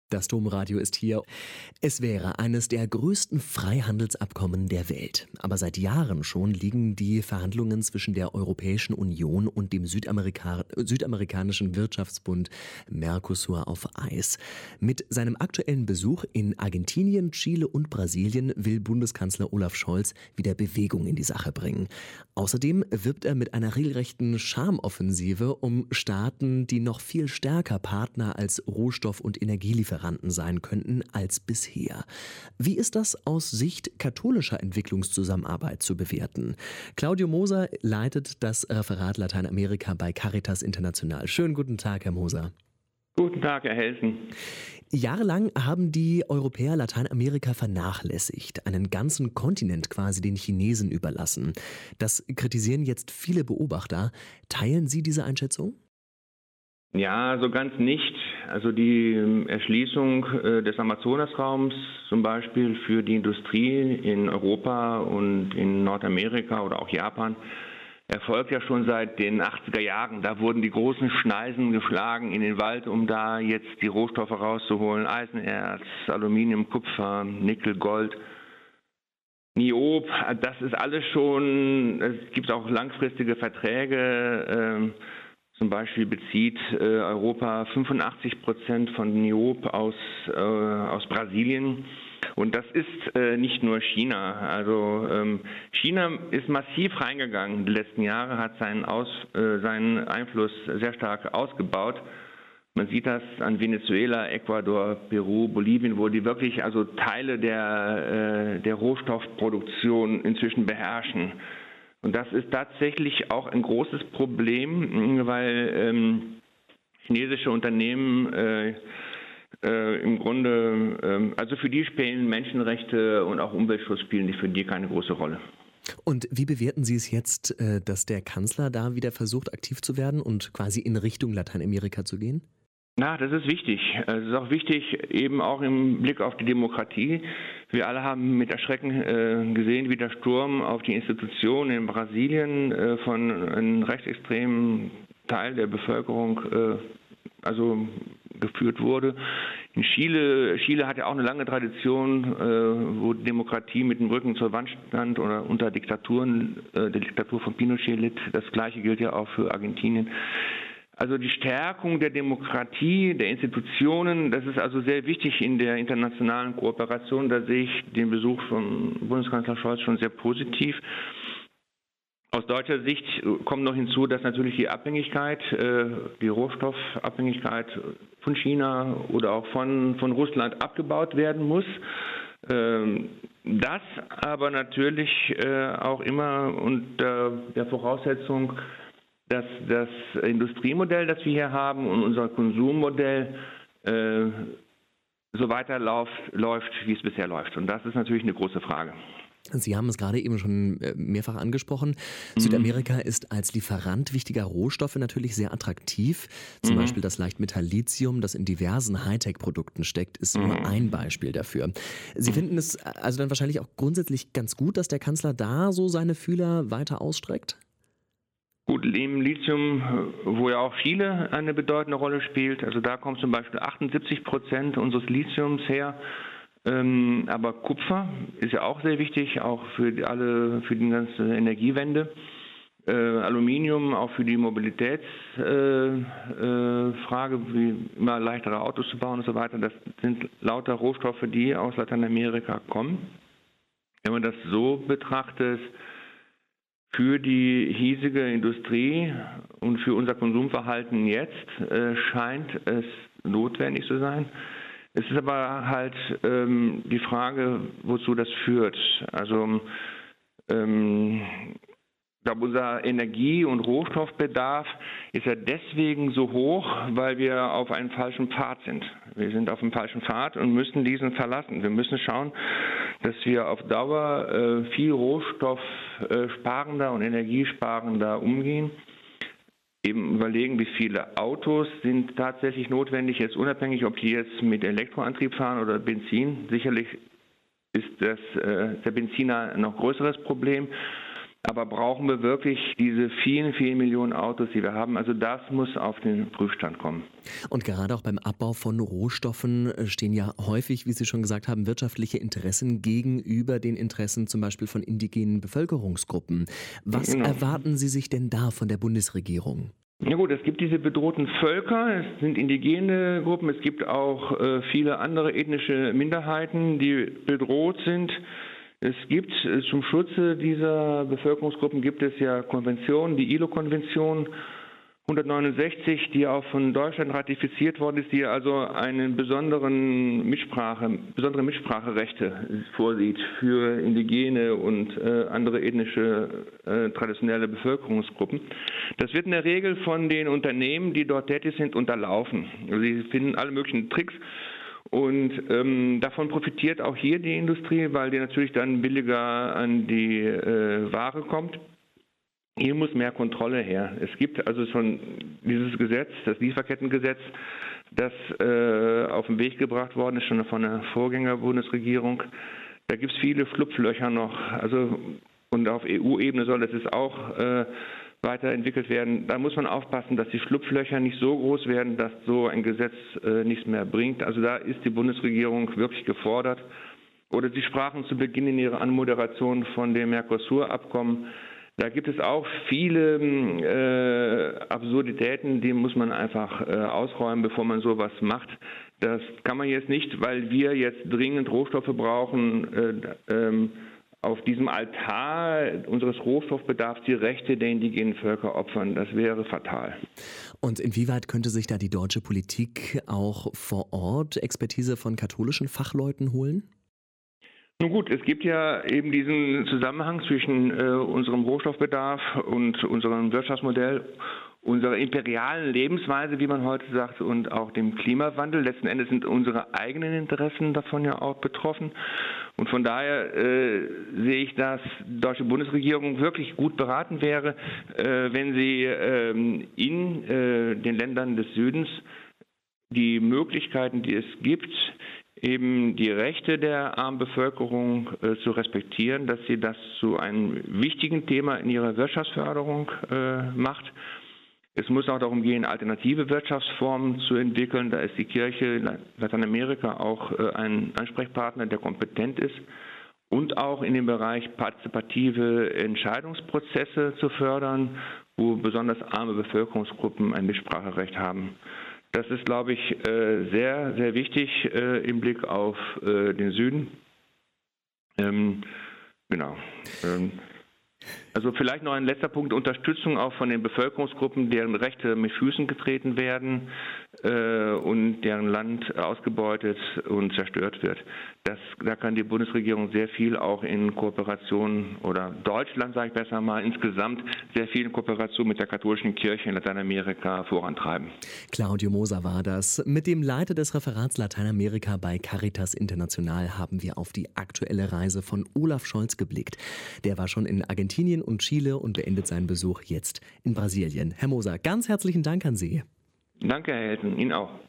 Das Domradio ist hier. Es wäre eines der größten Freihandelsabkommen der Welt. Aber seit Jahren schon liegen die Verhandlungen zwischen der Europäischen Union und dem südamerikanischen Wirtschaftsbund Mercosur auf Eis. Mit seinem aktuellen Besuch in Argentinien, Chile und Brasilien will Bundeskanzler Olaf Scholz wieder Bewegung in die Sache bringen. Außerdem wirbt er mit einer regelrechten Charmoffensive um Staaten, die noch viel stärker Partner als Rohstoff- und Energielieferanten sein könnten als bisher. Wie ist das aus Sicht katholischer Entwicklungszusammenarbeit zu bewerten? Claudio Moser leitet das Referat Lateinamerika bei Caritas International. Schönen guten Tag, Herr Moser. Guten Tag, Herr Helsen. Jahrelang haben die Europäer Lateinamerika vernachlässigt, einen ganzen Kontinent quasi den Chinesen überlassen. Das kritisieren jetzt viele Beobachter. Teilen Sie diese Einschätzung? Ja, so ganz nicht. Also die Erschließung des Amazonasraums zum Beispiel für die Industrie in Europa und in Nordamerika oder auch Japan erfolgt ja schon seit den 80er Jahren. Da wurden die großen Schneisen geschlagen in den Wald, um da jetzt die Rohstoffe rauszuholen. Eisenerz, Aluminium, Kupfer, Nickel, Gold, Niob. Das ist alles schon, es gibt auch langfristige Verträge. Zum Beispiel bezieht Europa 85% von Niob aus Brasilien. Und das ist nicht nur China. Also China ist massiv reingegangen. Die letzten Jahre hat seinen Einfluss sehr stark ausgebaut. Man sieht das an Venezuela, Ecuador, Peru, Bolivien, wo die wirklich also Teile der Rohstoffproduktion inzwischen beherrschen. Und das ist tatsächlich auch ein großes Problem, weil chinesische Unternehmen im Grunde, also für die spielen Menschenrechte und auch Umweltschutz spielen für die keine große Rolle. Und wie bewerten Sie es jetzt, dass der Kanzler da wieder versucht, aktiv zu werden und quasi in Richtung Lateinamerika zu gehen? Na, das ist wichtig. Es ist auch wichtig, eben auch im Blick auf die Demokratie. Wir alle haben mit Erschrecken gesehen, wie der Sturm auf die Institutionen in Brasilien von einem rechtsextremen Teil der Bevölkerung geführt wurde. In Chile hat ja auch eine lange Tradition, wo Demokratie mit dem Rücken zur Wand stand oder unter Diktaturen, der Diktatur von Pinochet litt. Das Gleiche gilt ja auch für Argentinien. Also die Stärkung der Demokratie, der Institutionen, das ist also sehr wichtig in der internationalen Kooperation. Da sehe ich den Besuch von Bundeskanzler Scholz schon sehr positiv. Aus deutscher Sicht kommt noch hinzu, dass natürlich die Abhängigkeit, die Rohstoffabhängigkeit von China oder auch von Russland abgebaut werden muss. Das aber natürlich auch immer unter der Voraussetzung, dass das Industriemodell, das wir hier haben und unser Konsummodell so weiterläuft, wie es bisher läuft. Und das ist natürlich eine große Frage. Sie haben es gerade eben schon mehrfach angesprochen. Südamerika ist als Lieferant wichtiger Rohstoffe natürlich sehr attraktiv. Zum Beispiel das Leichtmetall Lithium, das in diversen Hightech-Produkten steckt, ist nur ein Beispiel dafür. Sie finden es also dann wahrscheinlich auch grundsätzlich ganz gut, dass der Kanzler da so seine Fühler weiter ausstreckt? Gut, im Lithium, wo ja auch Chile eine bedeutende Rolle spielt, also da kommt zum Beispiel 78% unseres Lithiums her. Aber Kupfer ist ja auch sehr wichtig, auch für die ganze Energiewende. Aluminium auch für die Mobilitätsfrage, wie immer leichtere Autos zu bauen und so weiter. Das sind lauter Rohstoffe, die aus Lateinamerika kommen. Wenn man das so betrachtet, für die hiesige Industrie und für unser Konsumverhalten jetzt scheint es notwendig zu sein. Es ist aber halt die Frage, wozu das führt. Also unser Energie- und Rohstoffbedarf ist ja deswegen so hoch, weil wir auf einem falschen Pfad sind. Wir sind auf dem falschen Pfad und müssen diesen verlassen. Wir müssen schauen, dass wir auf Dauer viel rohstoffsparender und energiesparender umgehen. Eben überlegen, wie viele Autos sind tatsächlich notwendig, jetzt unabhängig, ob die jetzt mit Elektroantrieb fahren oder Benzin. Sicherlich ist der Benziner noch größeres Problem. Aber brauchen wir wirklich diese vielen, vielen Millionen Autos, die wir haben? Also das muss auf den Prüfstand kommen. Und gerade auch beim Abbau von Rohstoffen stehen ja häufig, wie Sie schon gesagt haben, wirtschaftliche Interessen gegenüber den Interessen zum Beispiel von indigenen Bevölkerungsgruppen. Was erwarten Sie sich denn da von der Bundesregierung? Ja gut, es gibt diese bedrohten Völker, es sind indigene Gruppen, es gibt auch viele andere ethnische Minderheiten, die bedroht sind. Es gibt zum Schutze dieser Bevölkerungsgruppen gibt es ja Konventionen, die ILO-Konvention 169, die auch von Deutschland ratifiziert worden ist, die also einen besondere Mitspracherechte vorsieht für indigene und andere ethnische traditionelle Bevölkerungsgruppen. Das wird in der Regel von den Unternehmen, die dort tätig sind, unterlaufen. Also sie finden alle möglichen Tricks. Und davon profitiert auch hier die Industrie, weil die natürlich dann billiger an die Ware kommt. Hier muss mehr Kontrolle her. Es gibt also schon dieses Gesetz, das Lieferkettengesetz, das auf den Weg gebracht worden ist, schon von der Vorgänger-Bundesregierung. Da gibt es viele Schlupflöcher noch. Also, und auf EU-Ebene soll das jetzt auch weiterentwickelt werden. Da muss man aufpassen, dass die Schlupflöcher nicht so groß werden, dass so ein Gesetz nichts mehr bringt. Also da ist die Bundesregierung wirklich gefordert. Oder Sie sprachen zu Beginn in Ihrer Anmoderation von dem Mercosur-Abkommen. Da gibt es auch viele Absurditäten, die muss man einfach ausräumen, bevor man sowas macht. Das kann man jetzt nicht, weil wir jetzt dringend Rohstoffe brauchen, auf diesem Altar unseres Rohstoffbedarfs die Rechte der indigenen Völker opfern. Das wäre fatal. Und inwieweit könnte sich da die deutsche Politik auch vor Ort Expertise von katholischen Fachleuten holen? Nun gut, es gibt ja eben diesen Zusammenhang zwischen unserem Rohstoffbedarf und unserem Wirtschaftsmodell, unserer imperialen Lebensweise, wie man heute sagt, und auch dem Klimawandel. Letzten Endes sind unsere eigenen Interessen davon ja auch betroffen. Und von daher sehe ich, dass die deutsche Bundesregierung wirklich gut beraten wäre, wenn sie in den Ländern des Südens die Möglichkeiten, die es gibt, eben die Rechte der armen Bevölkerung zu respektieren, dass sie das zu einem wichtigen Thema in ihrer Wirtschaftsförderung macht. Es muss auch darum gehen, alternative Wirtschaftsformen zu entwickeln. Da ist die Kirche in Lateinamerika auch ein Ansprechpartner, der kompetent ist. Und auch in dem Bereich partizipative Entscheidungsprozesse zu fördern, wo besonders arme Bevölkerungsgruppen ein Mitspracherecht haben. Das ist, glaube ich, sehr, sehr wichtig im Blick auf den Süden. Genau. Also vielleicht noch ein letzter Punkt, Unterstützung auch von den Bevölkerungsgruppen, deren Rechte mit Füßen getreten werden und deren Land ausgebeutet und zerstört wird. Da kann die Bundesregierung sehr viel auch in Kooperation, oder Deutschland, sage ich besser mal, insgesamt sehr viel in Kooperation mit der katholischen Kirche in Lateinamerika vorantreiben. Claudio Moser war das. Mit dem Leiter des Referats Lateinamerika bei Caritas International haben wir auf die aktuelle Reise von Olaf Scholz geblickt. Der war schon in Argentinien und Chile und beendet seinen Besuch jetzt in Brasilien. Herr Moser, ganz herzlichen Dank an Sie. Danke, Herr Helten. Ihnen auch.